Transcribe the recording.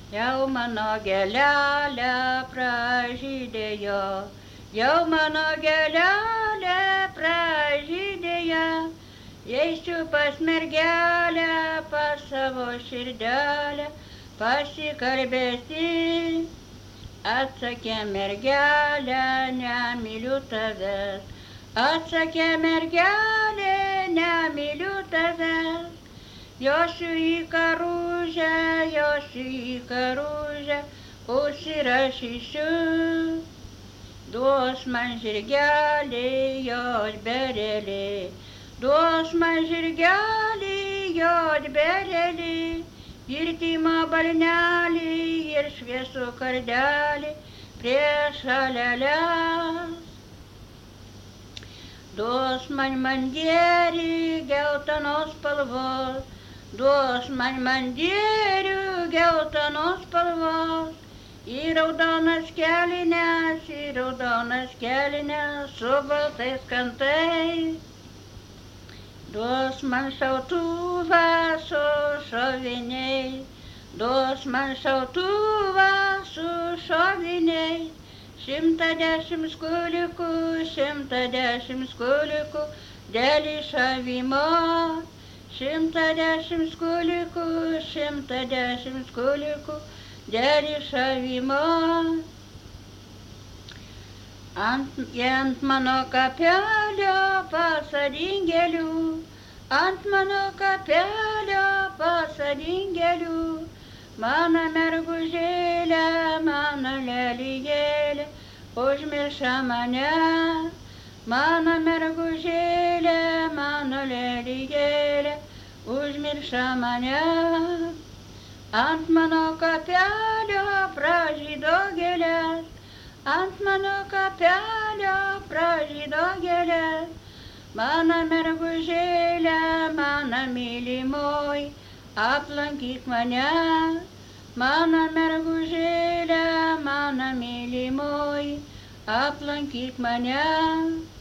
Jau mano gėlelė pražydėjo, jau mano gėlelė pražydėjo, eisiu pas mergelę, pas savo širdelę, pasikalbėti. Atsakė mergelė, nemyliu tavęs, atsakė mergelė, nemyliu tavęs. Josiu į karužę, užsirašysiu. Duos man žirgelį, jos berelį, duos man žirgelį, jos berelį, ir timo balnelį, ir šviesų kardelį prie šaleles. Duos man mandierį geltonos spalvos, duos man mandėrių geltonos spalvos, į raudonas kelines su baltais kantais. Duos man šautuvą su šoviniais, duos man šautuvą su šoviniais, 110 skulikų dėl išavimo. 110 skulikų dėl išavimo. Ant mano kapelio pasodink gėlių, ant mano kapelio pasodink gėlių. Mano mergužėlė, mano lelijėlė, užmiršo mane. Mano mergužėlė, mano lelijėlė, užmiršo mane. Ant mano kapelio pražydo gėlės, ant mano kapelio pražydo gėlės. Mano mergužėlė, mano mylimoji, aplankyk mane. Mano mergužėlė, mano mylimoji, aplankyk mane.